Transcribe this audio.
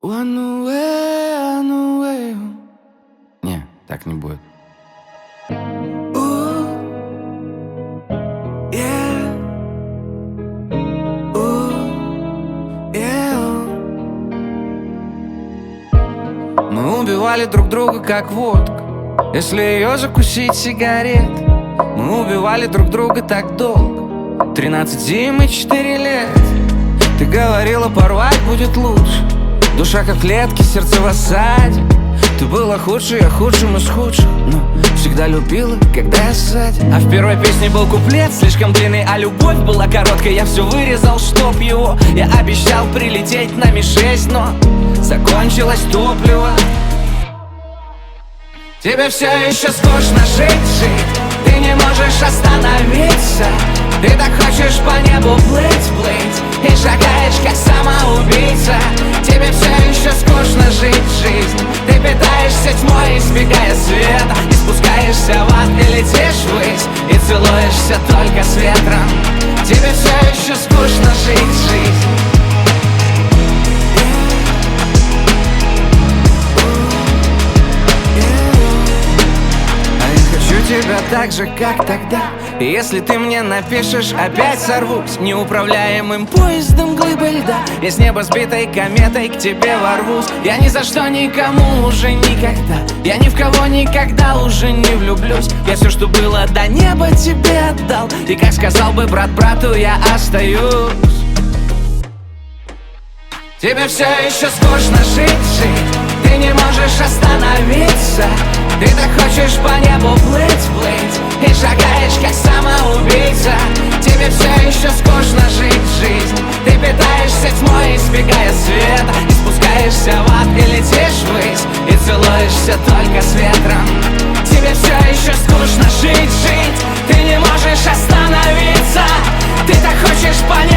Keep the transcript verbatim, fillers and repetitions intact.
One away, one away. Не, так не будет. Ooh, yeah. Ooh, yeah. Мы убивали друг друга как водка, если ее закусить сигарет. Мы убивали друг друга так долго, тринадцать зим и четыре лет. Ты говорила, порвать будет лучше, душа как клетки, сердце в осаде. Ты была худшей, я худшим из худших, но всегда любила, когда я сзади. А в первой песне был куплет слишком длинный, а любовь была короткой. Я все вырезал, чтоб его. Я обещал прилететь на Ми шесть, но закончилось топливо. Тебе все еще скучно жить, жить. Ты не можешь остановиться. Ты так хочешь по небу плыть, плыть, и шагаешь как самоубийца. Тебе все еще скучно жить жизнь. Ты питаешься тьмой, избегая света, и спускаешься в ад, и летишь ввысь, и целуешься только с ветром. Тебе все еще скучно жить жизнь. Тебя так же, как тогда. И если ты мне напишешь, опять сорвусь неуправляемым поездом глыбы льда. Я с неба сбитой кометой к тебе ворвусь. Я ни за что никому уже никогда, я ни в кого никогда уже не влюблюсь. Я все, что было до неба, тебе отдал. И как сказал бы брат брату, я остаюсь. Тебе все еще скучно жить, жить. Ты не можешь остановиться. Ты так хочешь по небу плыть, плыть, и шагаешь как самоубийца. Тебе все еще скучно жить жизнь. Ты питаешься тьмой, избегая света, и спускаешься в ад, и летишь ввысь, и целуешься только с ветром. Тебе все еще скучно жить, жить. Ты не можешь остановиться. Ты так хочешь по небу